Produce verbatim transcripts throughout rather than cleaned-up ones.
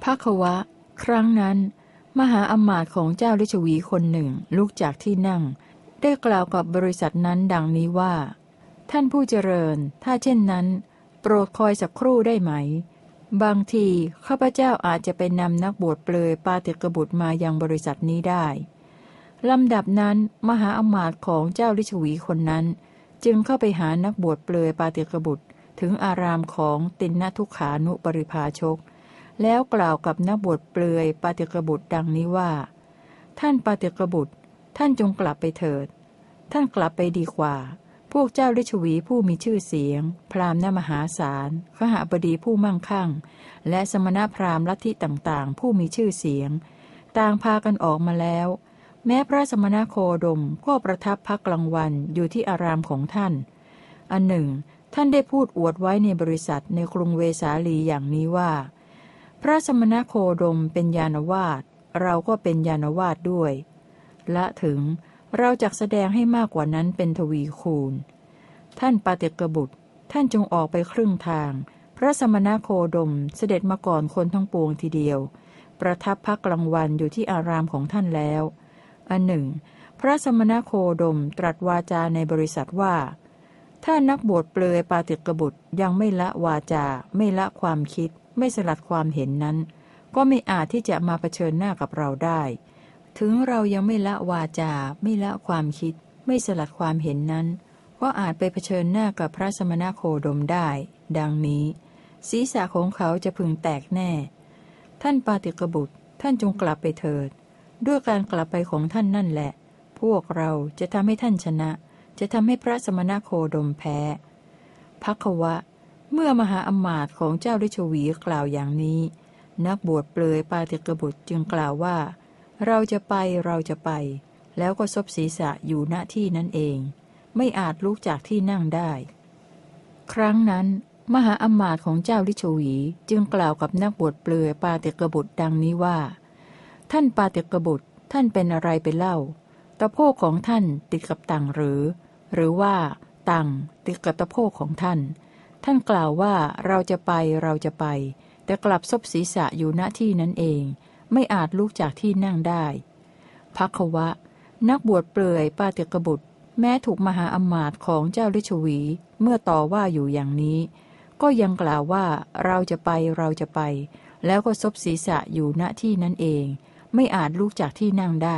ภควะครั้งนั้นมหาอมาตย์ของเจ้าฤชวีคนหนึ่งลุกจากที่นั่งได้กล่าวกับบริษัทนั้นดังนี้ว่าท่านผู้เจริญถ้าเช่นนั้นโปรดคอยสักครู่ได้ไหมบางทีข้าพเจ้าอาจจะไปนำนักบวชเปลือยปาติกบุตรมายังบริษัทนี้ได้ลำดับนั้นมหาอมาตย์ของเจ้าฤชวีคนนั้นจึงเข้าไปหานักบวชเปลือยปาติกบุตรถึงอารามของติณทุกขานุปริภาชกแล้วกล่าวกับนักบวชเปลือยปาติกบุตรดังนี้ว่าท่านปาติกบุตรท่านจงกลับไปเถิดท่านกลับไปดีกว่าพวกเจ้าฤชวีผู้มีชื่อเสียงพราหมณ์มหาศาลขหบดีผู้มั่งคั่งและสมณพราหมณ์ลัทธิต่างๆผู้มีชื่อเสียงต่างพากันออกมาแล้วแม้พระสมณโคดมก็ประทับพักกลางวันอยู่ที่อารามของท่านอันหนึ่งท่านได้พูดอวดไว้ในบริษัทในกรุงเวสาลีอย่างนี้ว่าพระสมณโคดมเป็นญาณวาสเราก็เป็นญาณวาสด้วยละถึงเราจักแสดงให้มากกว่านั้นเป็นทวีคูณท่านปาติกบุตรท่านจงออกไปครึ่งทางพระสมณโคดมเสด็จมาก่อนคนทั้งปวงทีเดียวประทับพักกลางวันอยู่ที่อารามของท่านแล้วอันหนึ่งพระสมณโคดมตรัสวาจาในบริษัทว่าถ้านักบวชเปลือยปาติกบุตรยังไม่ละวาจาไม่ละความคิดไม่สลัดความเห็นนั้นก็ไม่อาจที่จะมาเผชิญหน้ากับเราได้ถึงเรายังไม่ละวาจาไม่ละความคิดไม่สลัดความเห็นนั้นก็อาจไปเผชิญหน้ากับพระสมณโคดมได้ดังนี้ศีรษะของเขาจะพึงแตกแน่ท่านปาติกบุตรท่านจงกลับไปเถิดด้วยการกลับไปของท่านนั่นแหละพวกเราจะทำให้ท่านชนะจะทำให้พระสมณโคดมแพ้ภควะเมื่อมหาอมาตย์ของเจ้าฤชวีกล่าวอย่างนี้นักบวชเปลือยปาติกบุตรจึงกล่าวว่าเราจะไปเราจะไปแล้วก็ซบศีรษะอยู่ณที่นั้นเองไม่อาจลุกจากที่นั่งได้ครั้งนั้นมหาอมาตย์ของเจ้าฤชวีจึงกล่าวกับนักบวชเปลือยปาติกบุตรดังนี้ว่าท่านปาติกบุตรท่านเป็นอะไรไปเล่าตะโพกของท่านติดกับต่างหรือหรือว่าต่างติดกับตะโพกของท่านท่านกล่าวว่าเราจะไปเราจะไปแต่กลับซบศีรษะอยู่ณที่นั้นเองไม่อาจลุกจากที่นั่งได้ภควะนักบวชเปลือยปาติกบุตรแม้ถูกมหาอมาตย์ของเจ้าฤชวีเมื่อต่อว่าอยู่อย่างนี้ก็ยังกล่าวว่าเราจะไปเราจะไปแล้วก็ซบศีรษะอยู่ณที่นั้นเองไม่อาจลุกจากที่นั่งได้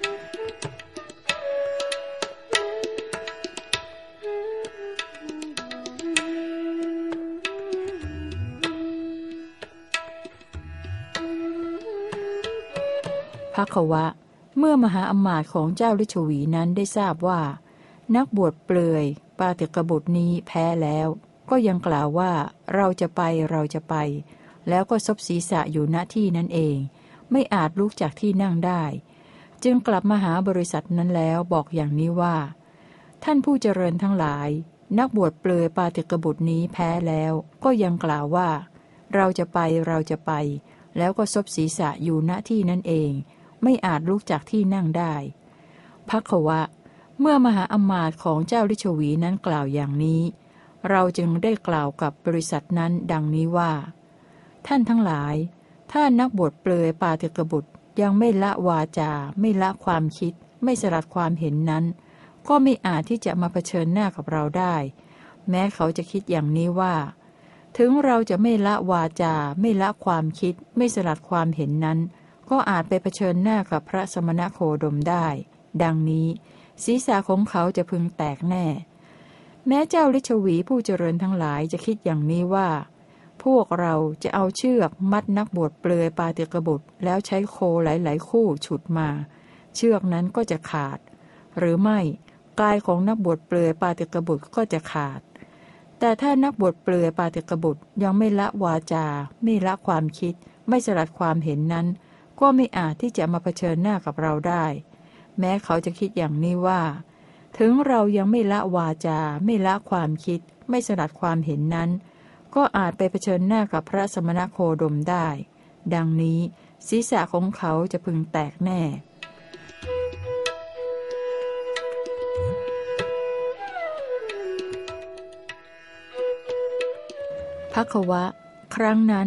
ภควะเมื่อมหาอมาตย์ของเจ้าฤชวีนั้นได้ทราบว่านักบวชเปลือยปาติกบุตรนี้แพ้แล้วก็ยังกล่าวว่าเราจะไปเราจะไปแล้วก็ซบศีรษะอยู่ณที่นั้นเองไม่อาจลุกจากที่นั่งได้จึงกลับมาหาบริษัทนั้นแล้วบอกอย่างนี้ว่าท่านผู้เจริญทั้งหลายนักบวชเปลือยปาติกบุตรนี้แพ้แล้วก็ยังกล่าวว่าเราจะไปเราจะไปแล้วก็ซบศีรษะอยู่ณที่นั้นเองไม่อาจลุกจากที่นั่งได้ภควะเมื่อมหาอมาตย์ของเจ้าฤชวีนั้นกล่าวอย่างนี้เราจึงได้กล่าวกับบริษัทนั้นดังนี้ว่าท่านทั้งหลายถ้านักบวชเปลือยปาติกบุตรยังไม่ละวาจาไม่ละความคิดไม่สลัดความเห็นนั้นก็ไม่อาจที่จะมาเผชิญหน้ากับเราได้แม้เขาจะคิดอย่างนี้ว่าถึงเราจะไม่ละวาจาไม่ละความคิดไม่สลัดความเห็นนั้นก็อาจไปเผชิญหน้ากับพระสมณโคดมได้ดังนี้ศีรษะของเขาจะพึงแตกแน่แม้เจ้าฤชวีผู้เจริญทั้งหลายจะคิดอย่างนี้ว่าพวกเราจะเอาเชือกมัดนักบวชเปลือยปาติกบุตรแล้วใช้โคหลายๆคู่ฉุดมาเชือกนั้นก็จะขาดหรือไม่กายของนักบวชเปลือยปาติกบุตรก็จะขาดแต่ถ้านักบวชเปลือยปาติกบุตรยังไม่ละวาจาไม่ละความคิดไม่สลัดความเห็นนั้นก็ไม่อาจที่จะมาเผชิญหน้ากับเราได้แม้เขาจะคิดอย่างนี้ว่าถึงเรายังไม่ละวาจาไม่ละความคิดไม่สลัดความเห็นนั้นก็อาจไปเผชิญหน้ากับพระสมณโคดมได้ดังนี้ศีรษะของเขาจะพึงแตกแน่ภควะครั้งนั้น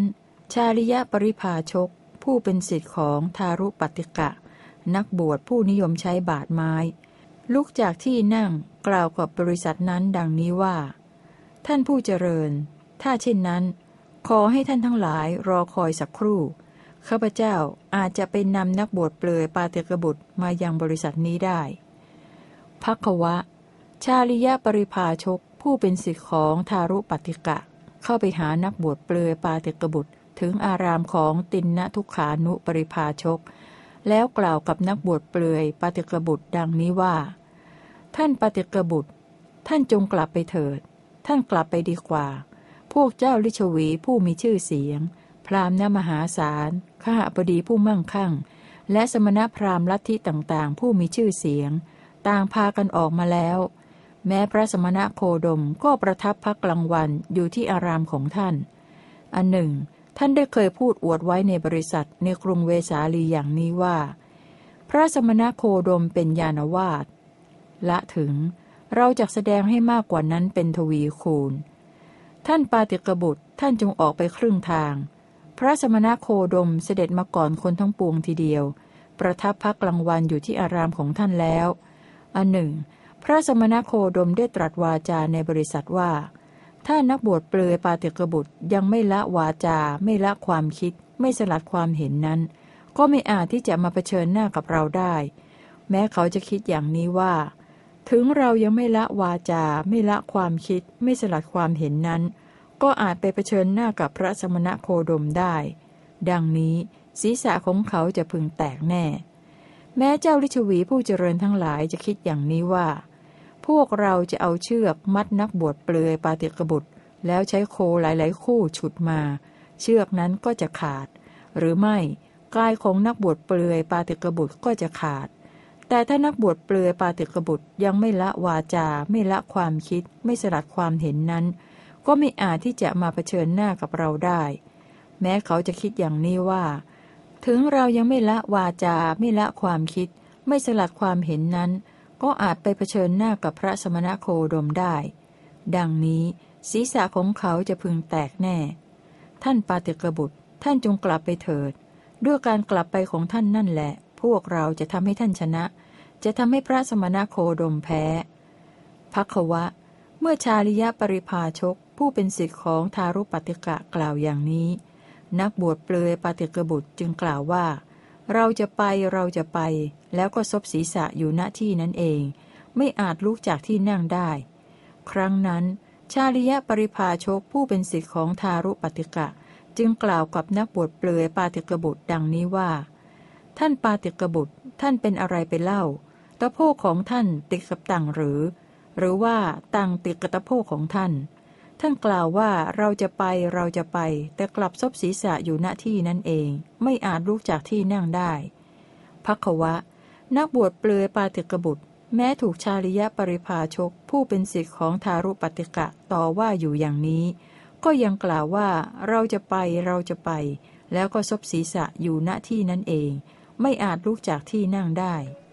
ชาลิยปริภาชกผู้เป็นศิษย์ของทารุปฏิกะนักบวชผู้นิยมใช้บาทไม้ลุกจากที่นั่งกล่าวกับบริษัทนั้นดังนี้ว่าท่านผู้เจริญถ้าเช่นนั้นขอให้ท่านทั้งหลายรอคอยสักครู่ข้าพเจ้าอาจจะเป็นนำนักบวชเปลือยปาติกบุตรมายังบริษัทนี้ได้ภักขวะชาลิยปริภาชกผู้เป็นศิษย์ของทารุปฏิกะเข้าไปหานักบวชเปลือยปาติกบุตรถึงอารามของตินนทุกขานุปริภาชกแล้วกล่าวกับนักบวชเปลือยปาติกบุตรดังนี้ว่าท่านปาติกบุตรท่านจงกลับไปเถิดท่านกลับไปดีกว่าพวกเจ้าลิชวีผู้มีชื่อเสียงพราหมณ์มหาศาลขหบดีผู้มั่งคั่งและสมณพราหมณ์ลัทธิต่างๆผู้มีชื่อเสียงต่างพากันออกมาแล้วแม้พระสมณโคดมก็ประทับพักกลางวันอยู่ที่อารามของท่านอันหนึ่งท่านได้เคยพูดอวดไว้ในบริษัทในกรุงเวสาลีอย่างนี้ว่าพระสมณโคดมเป็นญาณวาสละถึงเราจะแสดงให้มากกว่านั้นเป็นทวีคูณท่านปาติกบุตรท่านจงออกไปครึ่งทางพระสมณโคดมเสด็จมาก่อนคนทั้งปวงทีเดียวประทับพักกลางวันอยู่ที่อารามของท่านแล้วอันหนึ่งพระสมณโคดมได้ตรัสวาจาในบริษัทว่าถ้านักบวชเปลือยปาติกบุตรยังไม่ละวาจาไม่ละความคิดไม่สลัดความเห็นนั้นก็ไม่อาจที่จะมาเผชิญหน้ากับเราได้แม้เขาจะคิดอย่างนี้ว่าถึงเรายังไม่ละวาจาไม่ละความคิดไม่สลัดความเห็นนั้นก็อาจไปเผชิญหน้ากับพระสมณโคดมได้ดังนี้ศีรษะของเขาจะพึงแตกแน่แม้เจ้าลิชวีผู้เจริญทั้งหลายจะคิดอย่างนี้ว่าพวกเราจะเอาเชือกมัดนักบวชเปลือยปาติกบุตรแล้วใช้โคหลายๆคู่ฉุดมาเชือกนั้นก็จะขาดหรือไม่กายของนักบวชเปลือยปาติกบุตรก็จะขาดแต่ถ้านักบวชเปลือยปาติกบุตรยังไม่ละวาจาไม่ละความคิดไม่สลัดความเห็นนั้นก็ไม่อาจที่จะมาเผชิญหน้ากับเราได้แม้เขาจะคิดอย่างนี้ว่าถึงเรายังไม่ละวาจาไม่ละความคิดไม่สลัดความเห็นนั้นก็อาจไปเผชิญหน้ากับพระสมณโคดมได้ดังนี้ศีรษะของเขาจะพึงแตกแน่ท่านปาติกบุตรท่านจงกลับไปเถิดด้วยการกลับไปของท่านนั่นแหละพวกเราจะทำให้ท่านชนะจะทำให้พระสมณโคดมแพ้ภักขวะเมื่อชาลิยปริภาชกผู้เป็นศิษย์ของทารุปฏิกะกล่าวอย่างนี้นักบวชเปลือยปาติกบุตรจึงกล่าวว่าเราจะไปเราจะไปแล้วก็ซบศีรษะอยู่ณที่นั้นเองไม่อาจลุกจากที่นั่งได้ครั้งนั้นชาลิยปริภาชกผู้เป็นศิษย์ของทารุปฏิกะจึงกล่าวกับนักบวชเปลือยปาติกบุตรดังนี้ว่าท่านปาติกบุตรท่านเป็นอะไรไปเล่าตะโพกของท่านติดกับตังหรือหรือว่าตังติดกับตะโพกของท่านท่านกล่าวว่าเราจะไปเราจะไปแต่กลับซบศีรษะอยู่ณที่นั้นเองไม่อาจลุกจากที่นั่งได้ภักขวะนักบวชเปลือยปาติกบุตรแม้ถูกชาลิยปริภาชกผู้เป็นศิษย์ของทารุปฏิกะต่อว่าอยู่อย่างนี้ก็ยังกล่าวว่าเราจะไปเราจะไปแล้วก็ซบศีรษะอยู่ณที่นั้นเองไม่อาจลุกจากที่นั่งได้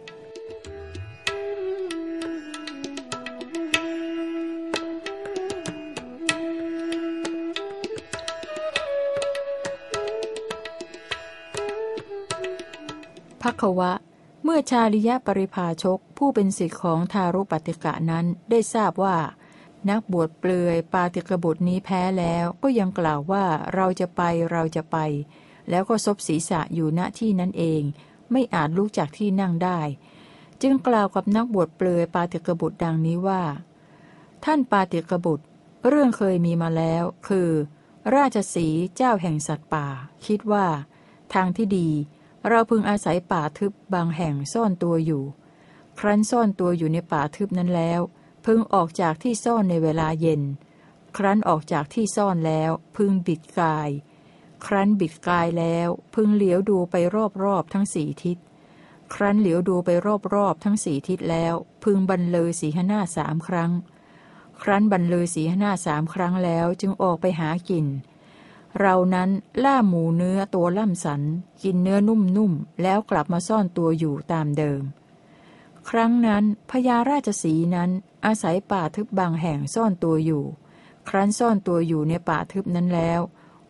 ภักขวะเมื่อชาลิยปริภาชกผู้เป็นศิษย์ของทารุปฏิกะนั้นได้ทราบว่านักบวชเปลือยปาติกบุตรนี้แพ้แล้วก็ยังกล่าวว่าเราจะไปเราจะไปแล้วก็ซบศีรษะอยู่ณที่นั้นเองไม่อาจลุกจากที่นั่งได้จึงกล่าวกับนักบวชเปลือยปาติกบุตรดังนี้ว่าท่านปาติกบุตรเรื่องเคยมีมาแล้วคือราชสีห์เจ้าแห่งสัตว์ป่าคิดว่าทางที่ดีเราพึงอาศัยป่าทึบบางแห่งซ่อนตัวอยู่ครั้นซ่อนตัวอยู่ในป่าทึบนั้นแล้วพึงออกจากที่ซ่อนในเวลาเย็นครั้นออกจากที่ซ่อนแล้วพึงบิดกายครั้นบิดกายแล้วพึงเหลียวดูไปรอบๆทั้งสี่ทิศครั้นเหลียวดูไปรอบๆทั้งสี่ทิศแล้วพึงบรรลือสีหน้าสามครั้งครั้นบรรลือสีหน้าสามครั้งแล้วจึงออกไปหากินเรานั้นล่าหมูเนื้อตัวล่ำสันกินเนื้อนุ่มๆแล้วกลับมาซ่อนตัวอยู่ตามเดิมครั้งนั้นพญาราชสีห์นั้นอาศัยป่าทึบบางแห่งซ่อนตัวอยู่ครั้นซ่อนตัวอยู่ในป่าทึบนั้นแล้ว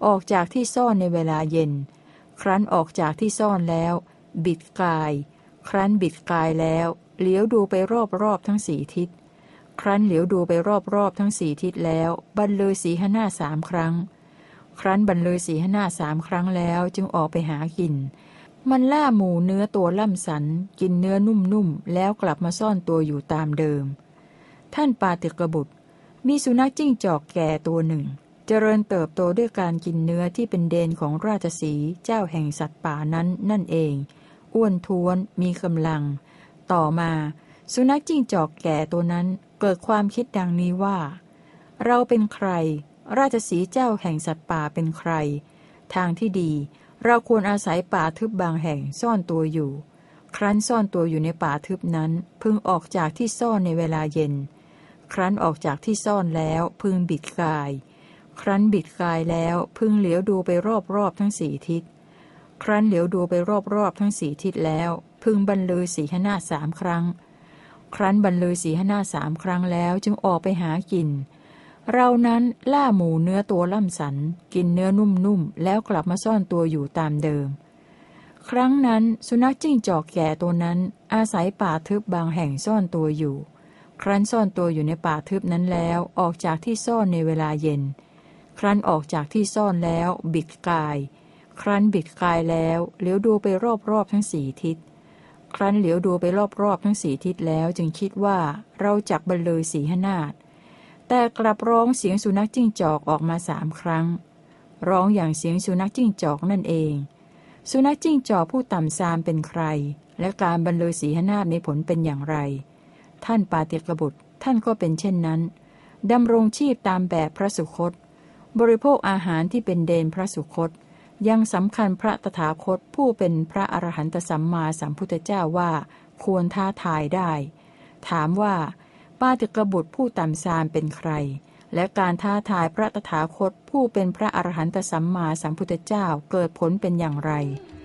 ออกจากที่ซ่อนในเวลาเย็นครั้นออกจากที่ซ่อนแล้วบิดกายครั้นบิดกายแล้วเหลียวดูไปรอบๆทั้งสี่ทิศครั้นเหลียวดูไปรอบๆทั้งสี่ทิศแล้วบรรลือสีหน้าสามครั้งครั้นบรรลือสีหน้าสามครั้งแล้วจึงออกไปหากินมันล่าหมูเนื้อตัวล่ำสันกินเนื้อนุ่มๆแล้วกลับมาซ่อนตัวอยู่ตามเดิมท่านปาติกบุตรมีสุนัขจิ้งจอกแก่ตัวหนึ่งเจริญเติบโตด้วยการกินเนื้อที่เป็นเดนของราชสีห์เจ้าแห่งสัตว์ป่านั้นนั่นเองอ้วนท้วนมีกำลังต่อมาสุนัขจิ้งจอกแก่ตัวนั้นเกิดความคิดดังนี้ว่าเราเป็นใครราชสีห์เจ้าแห่งสัตว์ป่าเป็นใครทางที่ดีเราควรอาศัยป่าทึบบางแห่งซ่อนตัวอยู่ครั้นซ่อนตัวอยู่ในป่าทึบนั้นพึงออกจากที่ซ่อนในเวลาเย็นครั้นออกจากที่ซ่อนแล้วพึงบิดกายครั้นบิดกายแล้วพึงเหลียวดูไปรอบๆทั้งสี่ทิศครั้นเหลียวดูไปรอบๆทั้งสี่ทิศแล้วพึงบรรลือสีหน้าสามครั้งครั้นบรรลือสีหน้าสามครั้งแล้วจึงออกไปหากินเรานั้นล่าหมูเนื้อตัวล่ำสันกินเนื้อนุ่มๆแล้วกลับมาซ่อนตัวอยู่ตามเดิมครั้งนั้นสุนัขจิ้งจอกแก่ตัวนั้นอาศัยป่าทึบบางแห่งซ่อนตัวอยู่ครั้นซ่อนตัวอยู่ในป่าทึบนั้นแล้วออกจากที่ซ่อนในเวลาเย็นครั้นออกจากที่ซ่อนแล้วบิดกายครั้นบิดกายแล้วเหลียวดูไปรอบๆทั้งสี่ทิศครั้นเหลียวดูไปรอบๆทั้งสี่ทิศแล้วจึงคิดว่าเราจักบรรลือสีหนาฏแต่กลับร้องเสียงสุนัขจิ้งจอกออกมาสามครั้งร้องอย่างเสียงสุนัขจิ้งจอกนั่นเองสุนัขจิ้งจอกผู้ต่ำทรามเป็นใครและการบรรลือสีหนาฏในผลเป็นอย่างไรท่านปาติกบุตรท่านก็เป็นเช่นนั้นดำรงชีพตามแบบพระสุคตบริโภคอาหารที่เป็นเดนพระสุคตยังสำคัญพระตถาคตผู้เป็นพระอรหันตสัมมาสัมพุทธเจ้าว่าควรท้าทายได้ถามว่าปาติกบุตรผู้ต่ำทรามเป็นใครและการท้าทายพระตถาคตผู้เป็นพระอรหันตสัมมาสัมพุทธเจ้าเกิดผลเป็นอย่างไร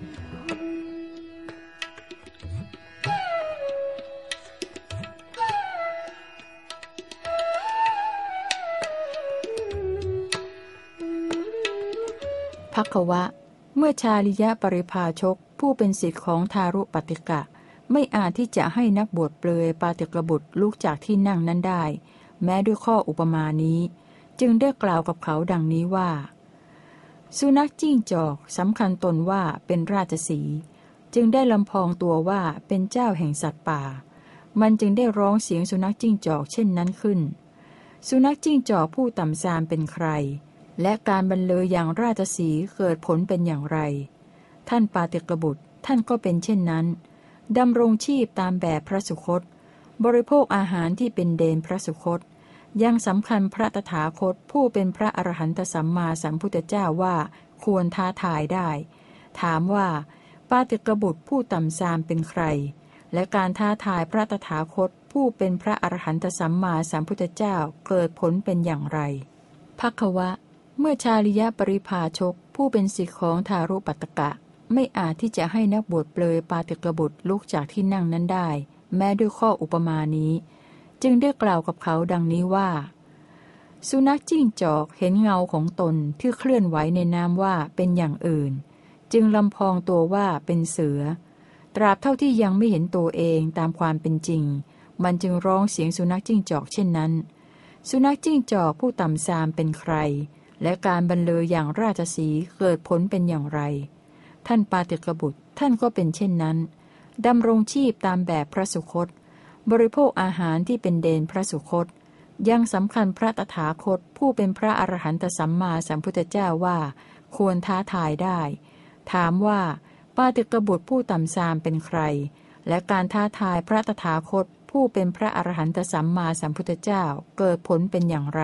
ภัคววะเมื่อชาลิยะปริภาชกผู้เป็นศิษย์ของทารุปฏิกะไม่อาจที่จะให้นักบวชเปลือยปาติกบุตรลุกจากที่นั่งนั้นได้แม้ด้วยข้ออุปมานี้จึงได้กล่าวกับเขาดังนี้ว่าสุนัขจิ้งจอกสำคัญตนว่าเป็นราชสีห์จึงได้ลำพองตัวว่าเป็นเจ้าแห่งสัตว์ป่ามันจึงได้ร้องเสียงสุนัขจิ้งจอกเช่นนั้นขึ้นสุนัขจิ้งจอกผู้ต่ำทรามเป็นใครและการบรรลืออย่างราชสีห์เกิดผลเป็นอย่างไรท่านปาติกบุตรท่านก็เป็นเช่นนั้นดำรงชีพตามแบบพระสุคตบริโภคอาหารที่เป็นเดนพระสุคตยังสำคัญพระตถาคตผู้เป็นพระอรหันตสัมมาสัมพุทธเจ้าว่าควรท้าทายได้ถามว่าปาติกบุตรผู้ต่ำทรามเป็นใครและการท้าทายพระตถาคตผู้เป็นพระอรหันตสัมมาสัมพุทธเจ้าเกิดผลเป็นอย่างไรภัคววะเมื่อชาลิยะปริภาชกผู้เป็นศิษย์ของทารุปัตตกะไม่อาจที่จะให้นักบวชเปลยปาติกบุตรลุกจากที่นั่งนั้นได้แม้ด้วยข้ออุปมานี้จึงได้กล่าวกับเขาดังนี้ว่าสุนัขจิ้งจอกเห็นเงาของตนที่เคลื่อนไหวในน้ำว่าเป็นอย่างอื่นจึงลำพองตัวว่าเป็นเสือตราบเท่าที่ยังไม่เห็นตัวเองตามความเป็นจริงมันจึงร้องเสียงสุนัขจิ้งจอกเช่นนั้นสุนัขจิ้งจอกผู้ต่ำทรามเป็นใครและการบรรลืออย่างราชสีห์เกิดผลเป็นอย่างไรท่านปาติกบุตรท่านก็เป็นเช่นนั้นดำรงชีพตามแบบพระสุคตบริโภคอาหารที่เป็นเดนพระสุคตยังสำคัญพระตถาคตผู้เป็นพระอรหันตสัมมาสัมพุทธเจ้าว่าควรท้าทายได้ถามว่าปาติกบุตรผู้ต่ำทรามเป็นใครและการท้าทายพระตถาคตผู้เป็นพระอรหันตสัมมาสัมพุทธเจ้าเกิดผลเป็นอย่างไร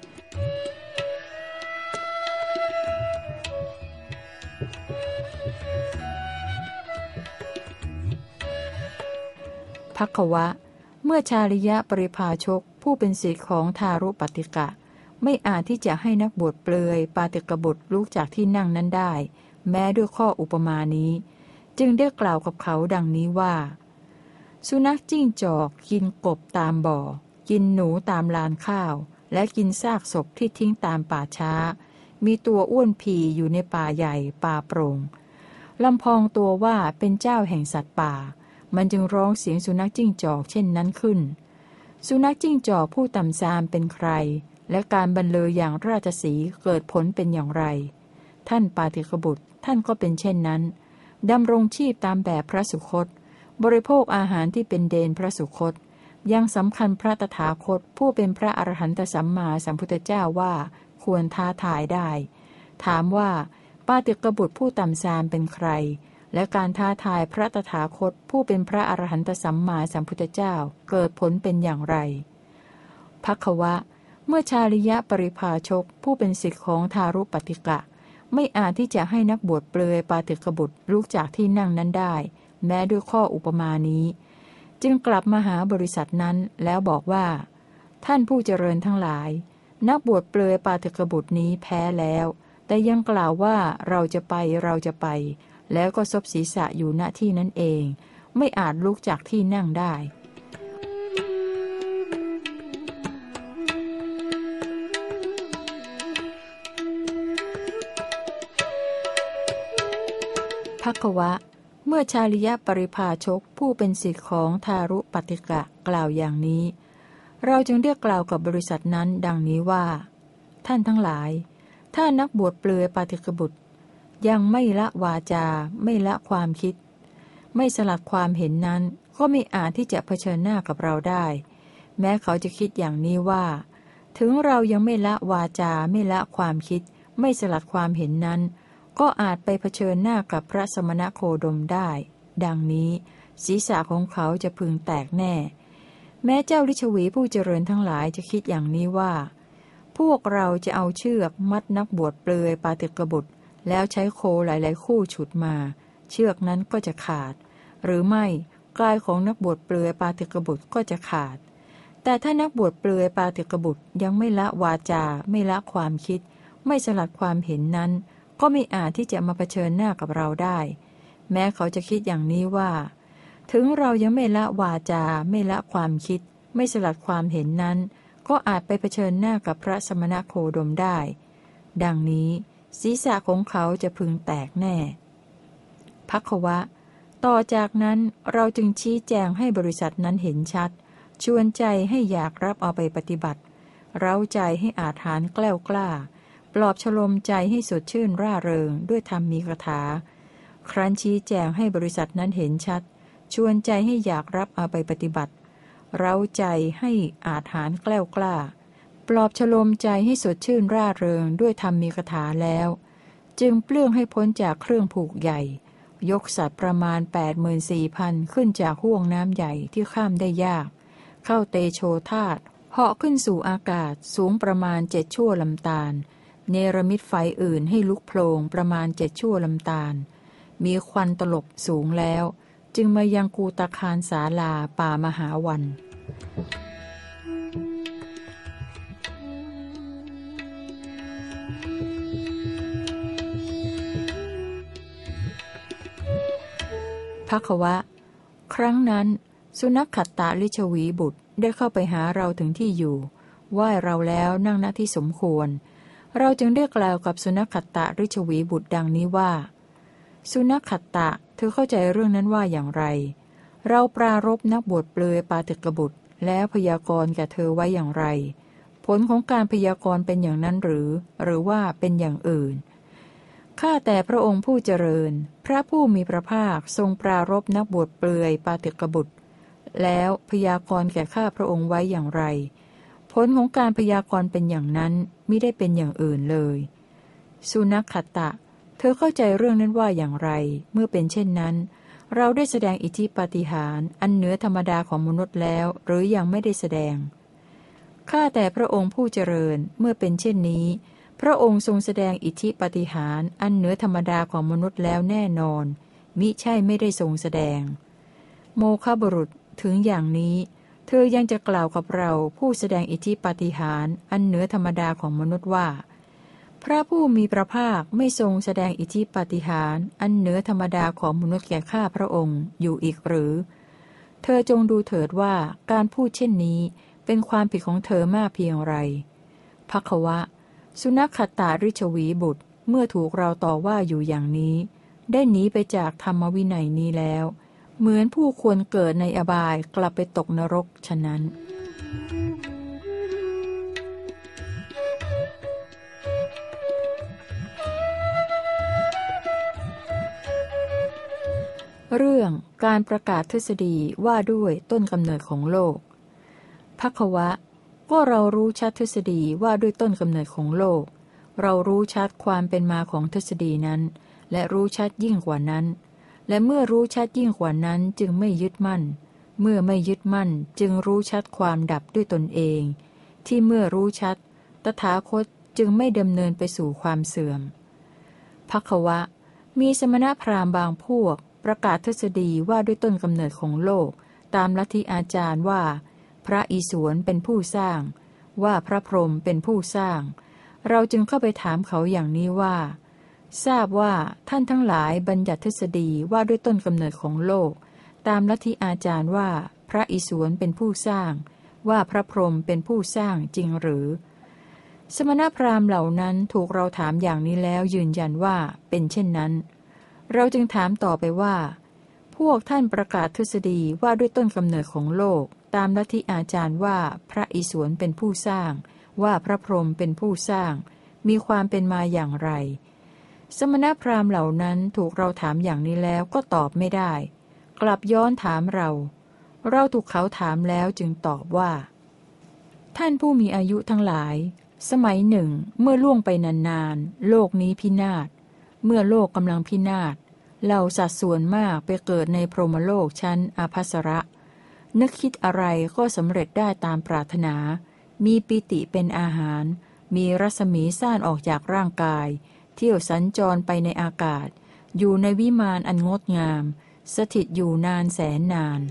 ภัคววะเมื่อชาลิยะปริภาชกผู้เป็นศิษย์ของทารุปฏิกะไม่อาจที่จะให้นักบวชเปลือยปาติกบุตรลุกจากที่นั่งนั้นได้แม้ด้วยข้ออุปมานี้จึงได้กล่าวกับเขาดังนี้ว่าสุนัขจิ้งจอกกินกบตามบ่อกินหนูตามลานข้าวและกินซากศพที่ทิ้งตามป่าช้ามีตัวอ้วนผีอยู่ในป่าใหญ่ป่าโปร่งลำพองตัวว่าเป็นเจ้าแห่งสัตว์ป่ามันจึงร้องเสียงสุนัขจิ้งจอกเช่นนั้นขึ้นสุนัขจิ้งจอกผู้ต่ำทรามเป็นใครและการบรรเลออย่างราชสีห์เกิดผลเป็นอย่างไรท่านปาติกบุตรท่านก็เป็นเช่นนั้นดำรงชีพตามแบบพระสุคตบริโภคอาหารที่เป็นเดนพระสุคตยังสำคัญพระตถาคตผู้เป็นพระอรหันตสัมมาสัมพุทธเจ้าว่าควรท้าทายได้ถามว่าปาติกบุตรผู้ต่ำทรามเป็นใครและการท้าทายพระตถาคตผู้เป็นพระอรหันตสัมมาสัมพุทธเจ้าเกิดผลเป็นอย่างไรภัควะเมื่อชาลิยะปริภาชกผู้เป็นศิษย์ของทารุปฏิกะไม่อาจที่จะให้นักบวชเปลือยปาติกบุตรลุกจากที่นั่งนั้นได้แม้ด้วยข้ออุปมานี้จึงกลับมาหาบริษัทนั้นแล้วบอกว่าท่านผู้เจริญทั้งหลายนักบวชเปลือยปาติกบุตรนี้แพ้แล้วแต่ยังกล่าวว่าเราจะไปเราจะไปแล้วก็ซบศีรษะอยู่ณที่นั้นเองไม่อาจลุกจากที่นั่งได้ภัควะเมื่อชาลิยะปริภาชกผู้เป็นศิษย์ของทารุปฏิกะกล่าวอย่างนี้เราจึงเรียกกล่าวกับบริษัทนั้นดังนี้ว่าท่านทั้งหลายถ้านักบวชเปลือยปาติกบุตรยังไม่ละวาจาไม่ละความคิดไม่สลัดความเห็นนั้นก็ไม่อาจที่จะเผชิญหน้ากับเราได้แม้เขาจะคิดอย่างนี้ว่าถึงเรายังไม่ละวาจาไม่ละความคิดไม่สลัดความเห็นนั้นก็อาจไปเผชิญหน้ากับพระสมณโคดมได้ดังนี้ศีรษะของเขาจะพึงแตกแน่แม้เจ้าฤชวีผู้เจริญทั้งหลายจะคิดอย่างนี้ว่าพวกเราจะเอาเชือกมัดนักบวชเปลือยปาติกบุตรแล้วใช้โคหลายๆคู่ฉุดมาเชือกนั้นก็จะขาดหรือไม่กายของนักบวชเปลือยปาติกบุตรก็จะขาดแต่ถ้านักบวชเปลือยปาติกบุตรยังไม่ละวาจาไม่ละความคิดไม่สลัดความเห็นนั้นก็ไม่อาจที่จะมาเผชิญหน้ากับเราได้แม้เขาจะคิดอย่างนี้ว่าถึงเรายังไม่ละวาจาไม่ละความคิดไม่สลัดความเห็นนั้นก็อาจไปเผชิญหน้ากับพระสมณโคดมได้ดังนี้ศีรษะของเขาจะพึงแตกแน่ภัควะต่อจากนั้นเราจึงชี้แจงให้บริษัทนั้นเห็นชัดชวนใจให้อยากรับเอาไปปฏิบัติเร้าใจให้อาถรรพ์แกล้วกล้าปลอบฉลมใจให้สดชื่นร่าเริงด้วยธรรมมีคาถาครั้นชี้แจงให้บริษัทนั้นเห็นชัดชวนใจให้อยากรับเอาไปปฏิบัติเร้าใจให้อาถรรพ์แกล้วกล้าปลอบฉลมใจให้สดชื่นร่าเริงด้วยธรรมมีคาถาแล้วจึงเปลื้องให้พ้นจากเครื่องผูกใหญ่ยกสัตว์ประมาณ แปดหมื่นสี่พัน ขึ้นจากห้วงน้ำใหญ่ที่ข้ามได้ยากเข้าเตโชธาตุเหาะขึ้นสู่อากาศสูงประมาณเจ็ดชั่วลำตาลเนรมิตไฟอื่นให้ลุกโพลงประมาณเจ็ดชั่วลำตาลมีควันตลบสูงแล้วจึงมายังกูตคารศาลาป่ามหาวันภัควะครั้งนั้นสุนัขขัตตาลิชวีบุตรได้เข้าไปหาเราถึงที่อยู่ไหว้เราแล้วนั่งณที่สมควรเราจึงได้กล่าวกับสุนัขขัตตาลิชวีบุตรดังนี้ว่าสุนัขขัตตะเธอเข้าใจเรื่องนั้นว่าอย่างไรเราปรารภนักบวชเปลือยปาติกบุตรแล้วพยากรณ์แก่เธอไว้อย่างไรผลของการพยากรณ์เป็นอย่างนั้นหรือหรือว่าเป็นอย่างอื่นข้าแต่พระองค์ผู้เจริญพระผู้มีพระภาคทรงปรารภนักบวชเปลือยปาติกบุตรแล้วพยากรณ์แก่ข้าพระองค์ไว้อย่างไรผลของการพยากรณ์เป็นอย่างนั้นมิได้เป็นอย่างอื่นเลยสุนัขขัตตะเธอเข้าใจเรื่องนั้นว่าอย่างไรเมื่อเป็นเช่นนั้นเราได้แสดงอิทธิปาฏิหาริย์อันเหนือธรรมดาของมนุษย์แล้วหรือยังไม่ได้แสดงข้าแต่พระองค์ผู้เจริญเมื่อเป็นเช่นนี้พระองค์ทรงแสดงอิทธิปาฏิหาริย์อันเหนือธรรมดาของมนุษย์แล้วแน่นอนมิใช่ไม่ได้ทรงแสดงโมฆะบุรุษถึงอย่างนี้เธอยังจะกล่าวกับเราผู้แสดงอิทธิปาฏิหาริย์อันเหนือธรรมดาของมนุษย์ว่าพระผู้มีพระภาคไม่ทรงแสดงอิทธิปาฏิหาริย์อันเหนือธรรมดาของมนุษย์แก่ข้าพระองค์อยู่อีกหรือเธอจงดูเถิดว่าการพูดเช่นนี้เป็นความผิดของเธอมากเพียงไรภัควะสุนัขขตาริชวีบุตรเมื่อถูกเราต่อว่าอยู่อย่างนี้ได้หนีไปจากธรรมวินัยนี้แล้วเหมือนผู้ควรเกิดในอบายกลับไปตกนรกฉะนั้นเรื่องการประกาศทฤษฎีว่าด้วยต้นกำเนิดของโลกภควะก็เรารู้ชัดทฤษฎีว่าด้วยต้นกำเนิดของโลกเรารู้ชัดความเป็นมาของทฤษฎีนั้นและรู้ชัดยิ่งกว่านั้นและเมื่อรู้ชัดยิ่งกว่านั้นจึงไม่ยึดมั่นเมื่อไม่ยึดมั่นจึงรู้ชัดความดับด้วยตนเองที่เมื่อรู้ชัดตถาคตจึงไม่ดำเนินไปสู่ความเสื่อมภควะมีสมณพราหมณ์บางพวกประกาศทฤษฎีว่าด้วยต้นกำเนิดของโลกตามลัทธิอาจารย์ว่าพระอิศวรเป็นผู้สร้างว่าพระพรหมเป็นผู้สร้างเราจึงเข้าไปถามเขาอย่างนี้ว่าทราบว่าท่านทั้งหลายบัญญัติทฤษฎีว่าด้วยต้นกำเนิดของโลกตามลัทธิอาจารย์ว่าพระอิศวรเป็นผู้สร้างว่าพระพรหมเป็นผู้สร้างจริงหรือสมณพราหมณ์เหล่านั้นถูกเราถามอย่างนี้แล้วยืนยันว่าเป็นเช่นนั้นเราจึงถามต่อไปว่าพวกท่านประกาศทฤษฎีว่าด้วยต้นกำเนิดของโลกตามลัทธิอาจารย์ว่าพระอิศวรเป็นผู้สร้างว่าพระพรหมเป็นผู้สร้างมีความเป็นมาอย่างไรสมณพราหมณ์เหล่านั้นถูกเราถามอย่างนี้แล้วก็ตอบไม่ได้กลับย้อนถามเราเราถูกเขาถามแล้วจึงตอบว่าท่านผู้มีอายุทั้งหลายสมัยหนึ่งเมื่อล่วงไปนานๆโลกนี้พินาศเมื่อโลกกำลังพินาศเหล่าสัตว์ส่วนมากไปเกิดในพรหมโลกชั้นอภัสระนึกคิดอะไรก็สำเร็จได้ตามปรารถนามีปิติเป็นอาหารมีรัศมีซ่านออกจากร่างกายเที่ยวสัญจรไปในอากาศอยู่ในวิมานอันงดงามสถิตอยู่นานแสนนาน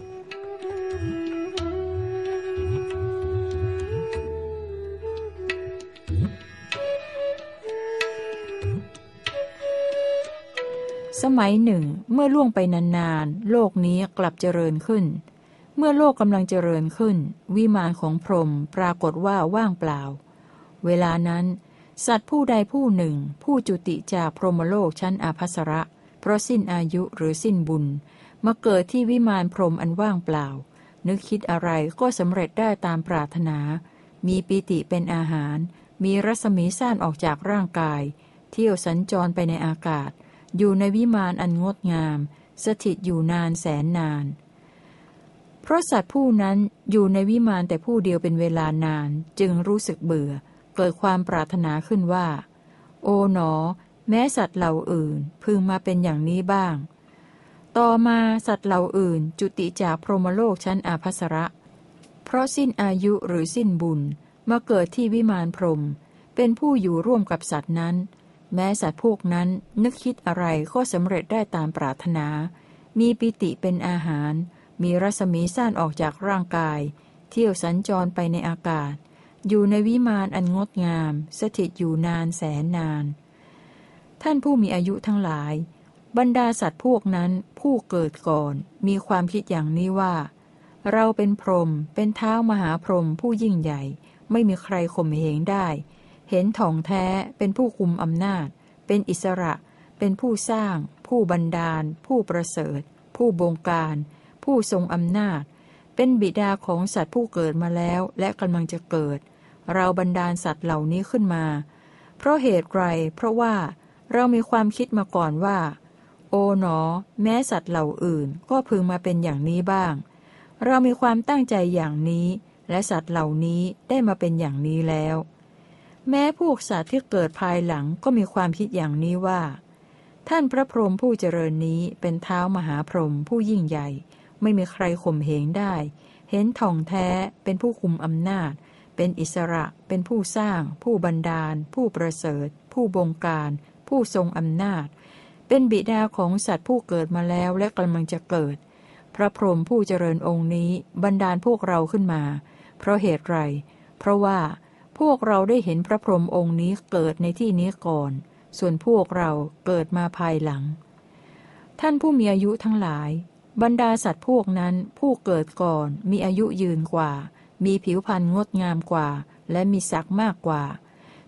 สมัยหนึ่งเมื่อล่วงไปนานๆโลกนี้กลับเจริญขึ้นเมื่อโลกกำลังเจริญขึ้นวิมานของพรหมปรากฏว่าว่างเปล่าเวลานั้นสัตว์ผู้ใดผู้หนึ่งผู้จุติจากพรหมโลกชั้นอภัสระเพราะสิ้นอายุหรือสิ้นบุญมาเกิดที่วิมานพรหมอันว่างเปล่านึกคิดอะไรก็สำเร็จได้ตามปรารถนามีปิติเป็นอาหารมีรัศมีซ่านออกจากร่างกายเที่ยวสัญจรไปในอากาศอยู่ในวิมานอันงดงามสถิตอยู่นานแสนนานเพราะสัตว์ผู้นั้นอยู่ในวิมานแต่ผู้เดียวเป็นเวลานานจึงรู้สึกเบื่อเกิดความปรารถนาขึ้นว่าโอ๋หนอแม้สัตว์เหล่าอื่นพึงมาเป็นอย่างนี้บ้างต่อมาสัตว์เหล่าอื่นจุติจากพรหมโลกชั้นอภัสระเพราะสิ้นอายุหรือสิ้นบุญมาเกิดที่วิมานพรหมเป็นผู้อยู่ร่วมกับสัตว์นั้นแม้สัตว์พวกนั้นนึกคิดอะไรก็สำเร็จได้ตามปรารถนามีปิติเป็นอาหารมีรัศมีซ่านออกจากร่างกายเที่ยวสัญจรไปในอากาศอยู่ในวิมานอันงดงามสถิตอยู่นานแสนนานท่านผู้มีอายุทั้งหลายบรรดาสัตว์พวกนั้นผู้เกิดก่อนมีความคิดอย่างนี้ว่าเราเป็นพรหมเป็นเท้ามหาพรหมผู้ยิ่งใหญ่ไม่มีใครข่มเหงได้เห็นถ่องแท้เป็นผู้คุมอำนาจเป็นอิสระเป็นผู้สร้างผู้บันดาลผู้ประเสริฐผู้บงการผู้ทรงอำนาจเป็นบิดาของสัตว์ผู้เกิดมาแล้วและกำลังจะเกิดเราบันดาลสัตว์เหล่านี้ขึ้นมาเพราะเหตุไรเพราะว่าเรามีความคิดมาก่อนว่าโอ๋หนอแม้สัตว์เหล่าอื่นก็พึงมาเป็นอย่างนี้บ้างเรามีความตั้งใจอย่างนี้และสัตว์เหล่านี้ได้มาเป็นอย่างนี้แล้วแม้พวกสัตว์ที่เกิดภายหลังก็มีความคิดอย่างนี้ว่าท่านพระพรหมผู้เจริญนี้เป็นเท้ามหาพรหมผู้ยิ่งใหญ่ไม่มีใครข่มเหงได้เห็นถ่องแท้เป็นผู้คุมอำนาจเป็นอิสระเป็นผู้สร้างผู้บันดาลผู้ประเสริฐผู้บงการผู้ทรงอำนาจเป็นบิดาของสัตว์ผู้เกิดมาแล้วและกำลังจะเกิดพระพรหมผู้เจริญองค์นี้บันดาลพวกเราขึ้นมาเพราะเหตุไรเพราะว่าพวกเราได้เห็นพระพรหมองค์นี้เกิดในที่นี้ก่อนส่วนพวกเราเกิดมาภายหลังท่านผู้มีอายุทั้งหลายบรรดาสัตว์พวกนั้นผู้เกิดก่อนมีอายุยืนกว่ามีผิวพรรณงดงามกว่าและมีศักดิ์มากกว่า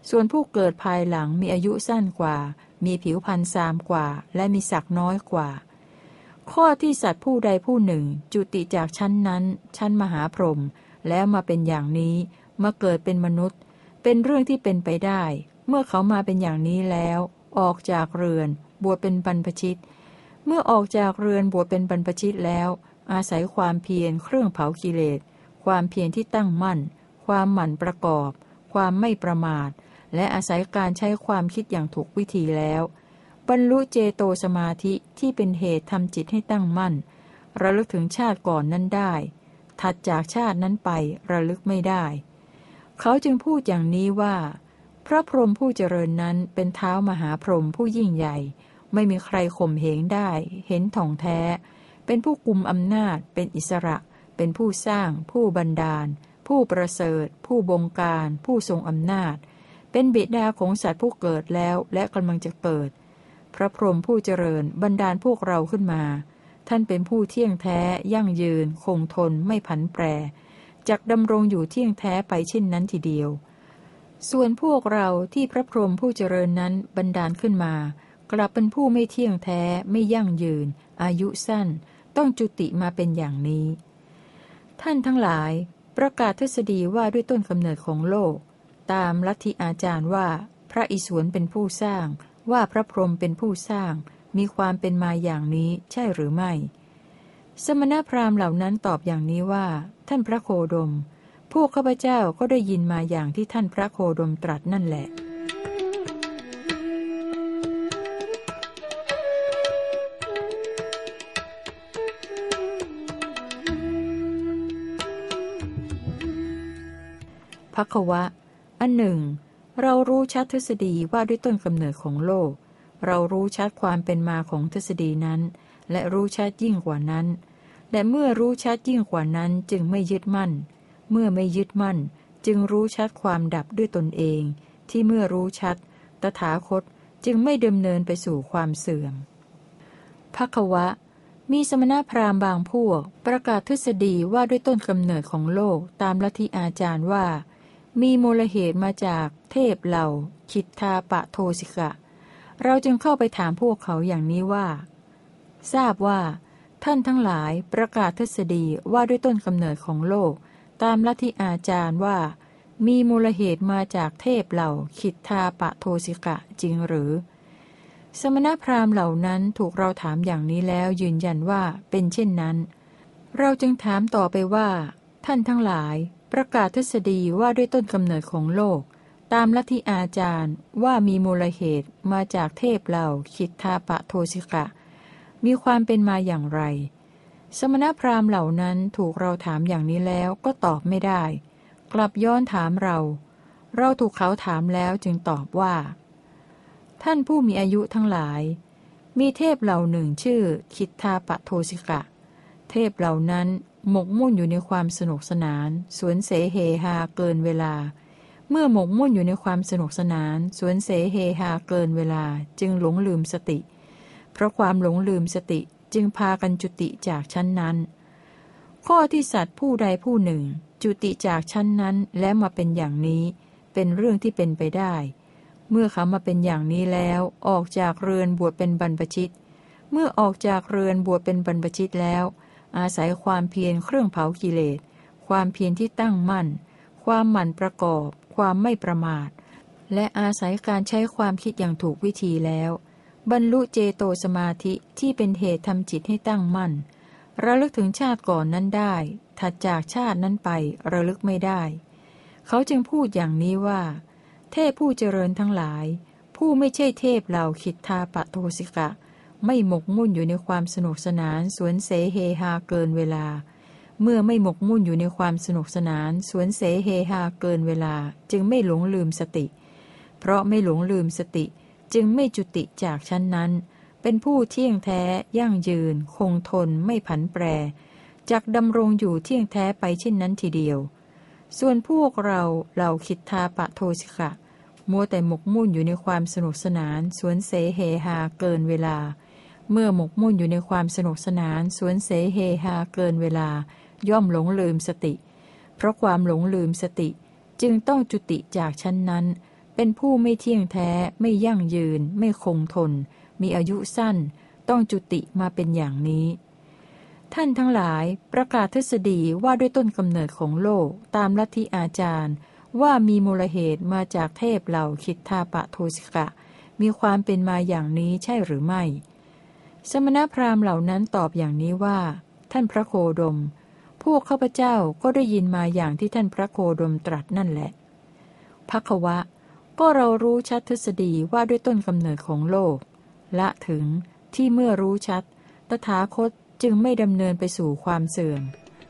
ส่วนผู้เกิดภายหลังมีอายุสั้นกว่ามีผิวพรรณซามกว่าและมีศักดิ์น้อยกว่าข้อที่สัตว์ผู้ใดผู้หนึ่งจุติจากชั้นนั้นชั้นมหาพรหมแล้วมาเป็นอย่างนี้มาเกิดเป็นมนุษย์เป็นเรื่องที่เป็นไปได้เมื่อเขามาเป็นอย่างนี้แล้วออกจากเรือนบวชเป็นบรรพชิตเมื่อออกจากเรือนบวชเป็นบรรพชิตแล้วอาศัยความเพียรเครื่องเผากิเลสความเพียรที่ตั้งมั่นความหมั่นประกอบความไม่ประมาทและอาศัยการใช้ความคิดอย่างถูกวิธีแล้วบรรลุเจโตสมาธิที่เป็นเหตุทำจิตให้ตั้งมั่นระลึกถึงชาติก่อนนั้นได้ถัดจากชาตินั้นไประลึกไม่ได้เขาจึงพูดอย่างนี้ว่าพระพรหมผู้เจริญนั้นเป็นเท้ามหาพรหมผู้ยิ่งใหญ่ไม่มีใครข่มเหงได้เห็นท่องแท้เป็นผู้กุมอำนาจเป็นอิสระเป็นผู้สร้างผู้บันดาลผู้ประเสริฐผู้บงการผู้ทรงอำนาจเป็นบิดาของสัตว์ผู้เกิดแล้วและกำลังจะเกิดพระพรหมผู้เจริญบันดาลพวกเราขึ้นมาท่านเป็นผู้เที่ยงแท้ยั่งยืนคงทนไม่ผันแปรจักดำรงอยู่เที่ยงแท้ไปเช่นนั้นทีเดียวส่วนพวกเราที่พระพรหมผู้เจริญนั้นบันดาลขึ้นมากลับเป็นผู้ไม่เที่ยงแท้ไม่ยั่งยืนอายุสั้นต้องจุติมาเป็นอย่างนี้ท่านทั้งหลายประกาศทฤษฎีว่าด้วยต้นกำเนิดของโลกตามลัทธิอาจารย์ว่าพระอิศวรเป็นผู้สร้างว่าพระพรหมเป็นผู้สร้างมีความเป็นมาอย่างนี้ใช่หรือไม่สมณพราหมณ์เหล่านั้นตอบอย่างนี้ว่าท่านพระโคดมพวกข้าพเจ้าก็ได้ยินมาอย่างที่ท่านพระโคดมตรัสนั่นแหละภควะอันหนึ่งเรารู้ชัดทฤษฎีว่าด้วยต้นกำเนิดของโลกเรารู้ชัดความเป็นมาของทฤษฎีนั้นและรู้ชัดยิ่งกว่านั้นและเมื่อรู้ชัดยิ่งกว่านั้นจึงไม่ยึดมั่นเมื่อไม่ยึดมั่นจึงรู้ชัดความดับด้วยตนเองที่เมื่อรู้ชัดตถาคตจึงไม่ดำเนินไปสู่ความเสื่อมภควะมีสมณพราหมณ์บางพวกประกาศทฤษฎีว่าด้วยต้นกำเนิดของโลกตามลัทธิอาจารย์ว่ามีมูลเหตุมาจากเทพเหล่าคิทธาปะโทสิกะเราจึงเข้าไปถามพวกเขาอย่างนี้ว่าทราบว่าท่านทั้งหลายประกาศทฤษฎีว่าด้วยต้นกำเนิดของโลกตามลัทธิอาจารย์ว่ามีมูลเหตุมาจากเทพเหล่าคิทธาปะโทสิกะจริงหรือสมณพราหมณ์เหล่านั้นถูกเราถามอย่างนี้แล้วยืนยันว่าเป็นเช่นนั้นเราจึงถามต่อไปว่าท่านทั้งหลายประกาศทฤษฎีว่าด้วยต้นกำเนิดของโลกตามลัทธิอาจารย์ว่ามีมูลเหตุมาจากเทพเหล่าคิทธาปะโทสิกะมีความเป็นมาอย่างไรสมณพราหมณ์เหล่านั้นถูกเราถามอย่างนี้แล้วก็ตอบไม่ได้กลับย้อนถามเราเราถูกเขาถามแล้วจึงตอบว่าท่านผู้มีอายุทั้งหลายมีเทพเหล่าหนึ่งชื่อคิทธาปะโทสิกะเทพเหล่านั้นหมกมุ่นอยู่ในความสนุกสนานสวนเสเฮฮาเกินเวลาเมื่อหมกมุ่นอยู่ในความสนุกสนานสวนเสเฮฮาเกินเวลาจึงหลงลืมสติเพราะความหลงลืมสติจึงพากันจุติจากชั้นนั้นข้อที่สัตว์ผู้ใดผู้หนึ่งจุติจากชั้นนั้นแล้วมาเป็นอย่างนี้เป็นเรื่องที่เป็นไปได้เมื่อเขามาเป็นอย่างนี้แล้วออกจากเรือนบวชเป็นบรรพชิตเมื่อออกจากเรือนบวชเป็นบรรพชิตแล้วอาศัยความเพียรเครื่องเผากิเลสความเพียรที่ตั้งมั่นความหมั่นประกอบความไม่ประมาทและอาศัยการใช้ความคิดอย่างถูกวิธีแล้วบรรลุเจโตสมาธิที่เป็นเหตุทำจิตให้ตั้งมั่นระลึกถึงชาติก่อนนั้นได้ถัดจากชาตินั้นไประลึกไม่ได้เขาจึงพูดอย่างนี้ว่าเทพผู้เจริญทั้งหลายผู้ไม่ใช่เทพเหล่าคิทธาปะโทสิกะไม่หมกมุ่นอยู่ในความสนุกสนานสวนเสเฮฮาเกินเวลาเมื่อไม่หมกมุ่นอยู่ในความสนุกสนานสวนเสเฮฮาเกินเวลาจึงไม่หลงลืมสติเพราะไม่หลงลืมสติจึงไม่จุติจากชั้นนั้นเป็นผู้เที่ยงแท้ยั่งยืนคงทนไม่ผันแปรจักดำรงอยู่เที่ยงแท้ไปเช่นนั้นทีเดียวส่วนพวกเราเหล่าคิทธาปะโทสิกะมัวแต่หมกมุ่นอยู่ในความสนุกสนานสวนเสเฮฮาเกินเวลาเมื่อหมกมุ่นอยู่ในความสนุกสนานสวนเสเฮฮาเกินเวลาย่อมหลงลืมสติเพราะความหลงลืมสติจึงต้องจุติจากชั้นนั้นเป็นผู้ไม่เที่ยงแท้ไม่ยั่งยืนไม่คงทนมีอายุสั้นต้องจุติมาเป็นอย่างนี้ท่านทั้งหลายประกาศทฤษฎีว่าด้วยต้นกำเนิดของโลกตามลัทธิอาจารย์ว่ามีมูลเหตุมาจากเทพเหล่าคิทธาปะโทสิกะมีความเป็นมาอย่างนี้ใช่หรือไม่สมณพราหมณ์เหล่านั้นตอบอย่างนี้ว่าท่านพระโคดมพวกข้าพเจ้าก็ได้ยินมาอย่างที่ท่านพระโคดมตรัสนั่นแหละภควะก็เรารู้ชัดทฤษฎีว่าด้วยต้นกำเนิดของโลกละถึงที่เมื่อรู้ชัดตถาคตจึงไม่ดำเนินไปสู่ความเสื่อม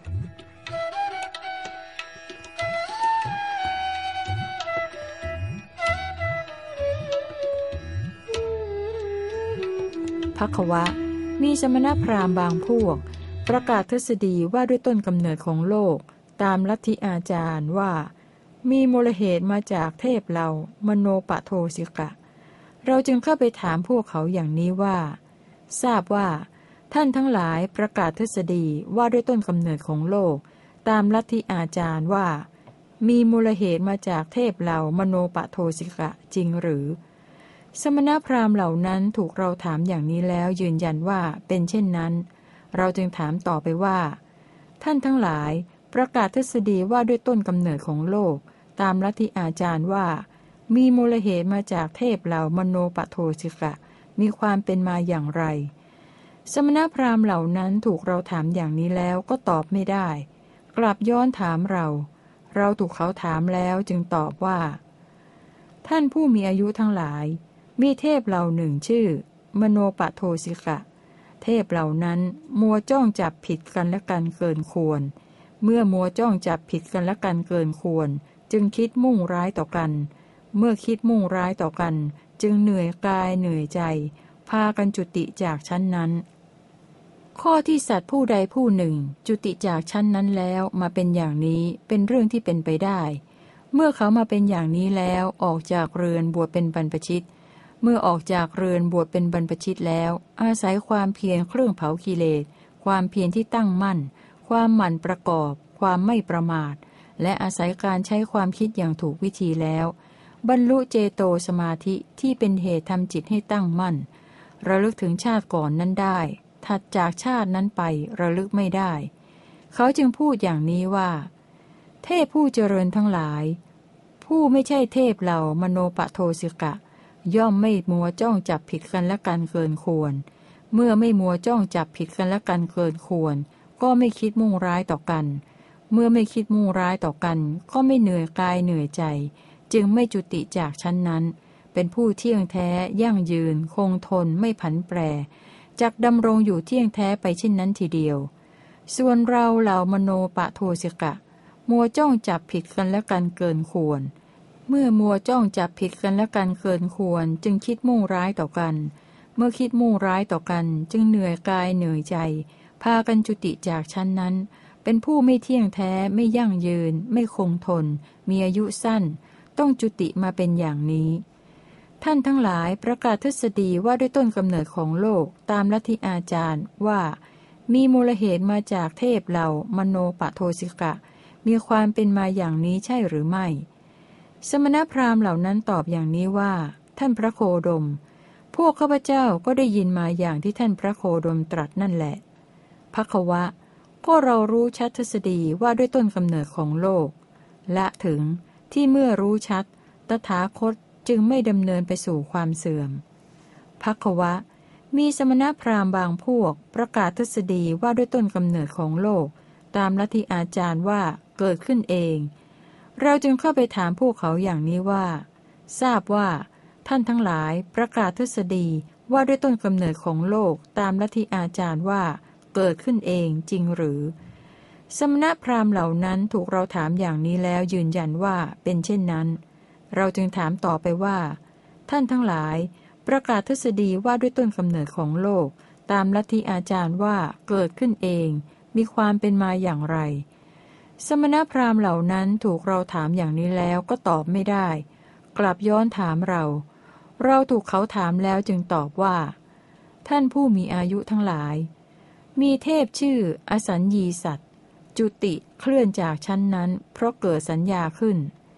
ภควะมีสมณพราหมณ์บางพวกประกาศทฤษฎีว่าด้วยต้นกำเนิดของโลกตามลัทธิอาจารย์ว่ามีมูลเหตุมาจากเทพเรามโนปะโทสิกะเราจึงเข้าไปถามพวกเขาอย่างนี้ว่าทราบว่าท่านทั้งหลายประกาศทฤษฎีว่าด้วยต้นกำเนิดของโลกตามลัทธิอาจารย์ว่ามีมูลเหตุมาจากเทพเรามโนปะโทสิกะจริงหรือสมณพราหมณ์เหล่านั้นถูกเราถามอย่างนี้แล้วยืนยันว่าเป็นเช่นนั้นเราจึงถามต่อไปว่าท่านทั้งหลายประกาศทฤษฎีว่าด้วยต้นกำเนิดของโลกตามลัทธิอาจารย์ว่ามีมูลเหตุมาจากเทพเหล่ามโนปะโทสิกะมีความเป็นมาอย่างไรสมณพราหมณ์เหล่านั้นถูกเราถามอย่างนี้แล้วก็ตอบไม่ได้กลับย้อนถามเราเราถูกเขาถามแล้วจึงตอบว่าท่านผู้มีอายุทั้งหลายมีเทพเหล่าหนึ่งชื่อมโนปะโทสิกะเทพเหล่านั้นมัวจ้องจับผิดกันและกันเกินควรเมื่อมัวจ้องจับผิดกันและกันเกินควรจึงคิดมุ่งร้ายต่อกันเมื่อคิดมุ่งร้ายต่อกันจึงเหนื่อยกายเหนื่อยใจพากันจุติจากชั้นนั้นข้อที่สัตว์ผู้ใดผู้หนึ่งจุติจากชั้นนั้นแล้วมาเป็นอย่างนี้เป็นเรื่องที่เป็นไปได้เมื่อเขามาเป็นอย่างนี้แล้วออกจากเรือนบวชเป็นบรรพชิตเมื่อออกจากเรือนบวชเป็นบรรพชิตแล้วอาศัยความเพียรเครื่องเผากิเลสความเพียรที่ตั้งมั่นความหมั่นประกอบความไม่ประมาทและอาศัยการใช้ความคิดอย่างถูกวิธีแล้วบรรลุเจโตสมาธิที่เป็นเหตุทำจิตให้ตั้งมั่นระลึกถึงชาติก่อนนั้นได้ถัดจากชาตินั้นไประลึกไม่ได้เขาจึงพูดอย่างนี้ว่าเทพผู้เจริญทั้งหลายผู้ไม่ใช่เทพเหล่ามโนปะโทสิกะย่อมไม่มัวจ้องจับผิดกันและกันเกินควรเมื่อไม่มัวจ้องจับผิดกันและกันเกินควรก็ไม่คิดมุ่งร้ายต่อกันเมื่อไม่คิดมุ่งร้ายต่อกันก็ไม่เหนื่อยกายเหนื่อยใจจึงไม่จุติจากชั้นนั้นเป็นผู้เที่ยงแท้ยั่งยืนคงทนไม่ผันแปรจักดำรงอยู่เที่ยงแท้ไปเช่นนั้นทีเดียวส่วนเราเหล่ามโนปะโทสิกะมัวจ้องจับผิดกันและกันเกินควรเมื่อมัวจ้องจับผิดกันและกันเกินควรจึงคิดมุ่งร้ายต่อกันเมื่อคิดมุ่งร้ายต่อกันจึงเหนื่อยกายเหนื่อยใจพากันจุติจากชั้นนั้นเป็นผู้ไม่เที่ยงแท้ไม่ยั่งยืนไม่คงทนมีอายุสั้นต้องจุติมาเป็นอย่างนี้ท่านทั้งหลายประกาศทฤษฎีว่าด้วยต้นกำเนิดของโลกตามลัทธิอาจารย์ว่ามีมูลเหตุมาจากเทพเหล่ามโนปะโทสิกะมีความเป็นมาอย่างนี้ใช่หรือไม่สมณพราหมณ์เหล่านั้นตอบอย่างนี้ว่าท่านพระโคดมพวกข้าพเจ้าก็ได้ยินมาอย่างที่ท่านพระโคดมตรัสนั่นแหละภควะก็เรารู้ชัดทฤษฎีว่าด้วยต้นกำเนิดของโลกละถึงที่เมื่อรู้ชัดตถาคตจึงไม่ดำเนินไปสู่ความเสื่อมภควะมีสมณพราหมณ์บางพวกประกาศทฤษฎีว่าด้วยต้นกำเนิดของโลกตามลัทธิอาจารย์ว่าเกิดขึ้นเองเราจึงเข้าไปถามพวกเขาอย่างนี้ว่าทราบว่าท่านทั้งหลายประกาศทฤษฎีว่าด้วยต้นกำเนิดของโลกตามลัทธิอาจารย์ว่าเกิดขึ้นเองจริงหรือสมณพราหมณ์เหล่านั้นถูกเราถามอย่างนี้แล้วยืนยันว่าเป็นเช่นนั้นเราจึงถามต่อไปว่าท่านทั้งหลายประกาศทฤษฎีว่าด้วยต้นกำเนิดของโลกตามลัทธิอาจารย์ว่าเกิดขึ้นเองมีความเป็นมาอย่างไรสมณพราหมณ์เหล่านั้นถูกเราถามอย่างนี้แล้วก็ตอบไม่ได้กลับย้อนถามเราเราถูกเขาถามแล้วจึงตอบว่าท่านผู้มีอายุทั้งหลายมีเทพชื่ออสัญญีสัตว์จุติเคลื่อนจากชั้นนั้นเพราะเกิดสัญญาขึ้น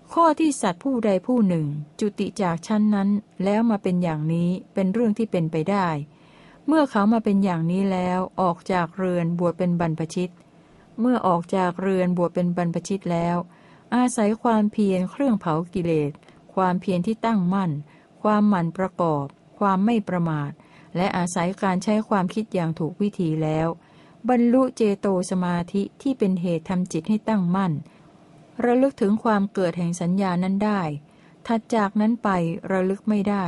ข้อที่สัตว์ผู้ใดผู้หนึ่งจุติจากชั้นนั้นแล้วมาเป็นอย่างนี้เป็นเรื่องที่เป็นไปได้เมื่อเขามาเป็นอย่างนี้แล้วออกจากเรือนบวชเป็นบรรพชิตเมื่อออกจากเรือนบวชเป็นบรรพชิตแล้วอาศัยความเพียรเครื่องเผากิเลสความเพียรที่ตั้งมั่นความหมั่นประกอบความไม่ประมาทและอาศัยการใช้ความคิดอย่างถูกวิธีแล้วบรรลุเจโตสมาธิที่เป็นเหตุทำจิตให้ตั้งมั่นระลึกถึงความเกิดแห่งสัญญานั้นได้ถัดจากนั้นไประลึกไม่ได้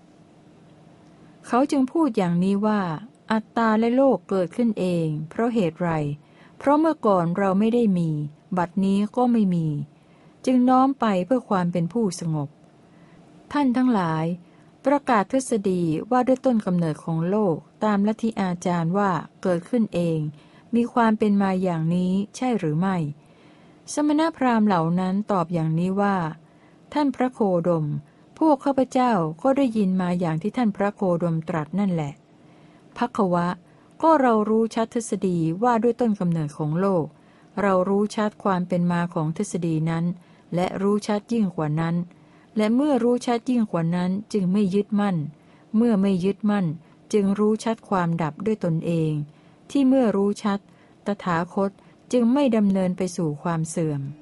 เขาจึงพูดอย่างนี้ว่าอัตตาและโลกเกิดขึ้นเองเพราะเหตุไรเพราะเมื่อก่อนเราไม่ได้มีบัดนี้ก็ไม่มีจึงน้อมไปเพื่อความเป็นผู้สงบท่านทั้งหลายประกาศทฤษฎีว่าด้วยต้นกำเนิดของโลกตามลัทธิอาจารย์ว่าเกิดขึ้นเองมีความเป็นมาอย่างนี้ใช่หรือไม่สมณพราหมณ์เหล่านั้นตอบอย่างนี้ว่าท่านพระโคดมพวกข้าพเจ้าก็ได้ยินมาอย่างที่ท่านพระโคดมตรัสนั่นแหละภัคววะก็เรารู้ชัดทฤษฎีว่าด้วยต้นกำเนิดของโลกเรารู้ชัดความเป็นมาของทฤษฎีนั้นและรู้ชัดยิ่งกว่านั้นและเมื่อรู้ชัดยิ่งกว่านั้นจึงไม่ยึดมั่นเมื่อไม่ยึดมั่นจึงรู้ชัดความดับด้วยตนเองที่เมื่อรู้ชัดตถาคตจึงไม่ดำเนินไปสู่ความเสื่อม